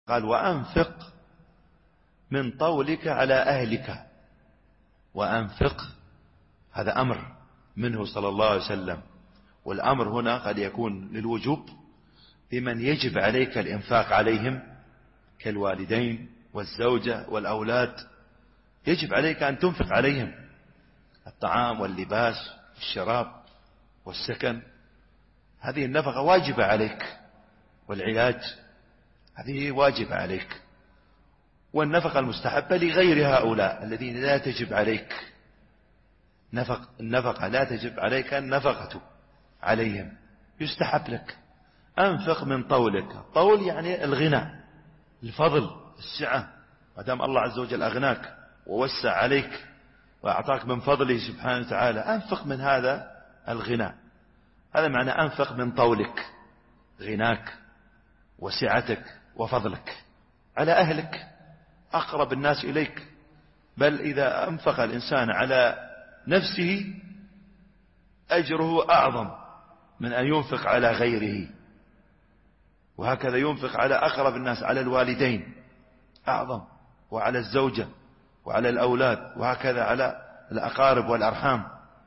قال وأنفق من طولك على أهلك. وأنفق، هذا أمر منه صلى الله عليه وسلم، والأمر هنا قد يكون للوجوب بمن يجب عليك الإنفاق عليهم كالوالدين والزوجة والأولاد. يجب عليك أن تنفق عليهم الطعام واللباس والشراب والسكن، هذه النفقة واجبة عليك، والعلاج هذه واجبة عليك. والنفقة المستحبة لغير هؤلاء الذين لا تجب عليك النفقة، لا تجب عليك النفقة عليهم، يستحب لك. أنفق من طولك، طول يعني الغنى، الفضل، السعة، ما دام الله عز وجل أغناك ووسع عليك وأعطاك من فضله سبحانه وتعالى، أنفق من هذا الغنى. هذا معنى أنفق من طولك، غناك وسعتك وفضلك على أهلك، أقرب الناس إليك. بل إذا أنفق الإنسان على نفسه أجره أعظم من أن ينفق على غيره. وهكذا ينفق على أقرب الناس، على الوالدين أعظم، وعلى الزوجة وعلى الأولاد، وهكذا على الأقارب والأرحام.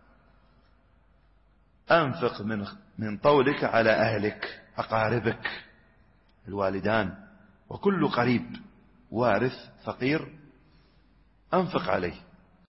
أنفق من طولك على أهلك، أقاربك، الوالدان، وكل قريب وارث فقير أنفق عليه.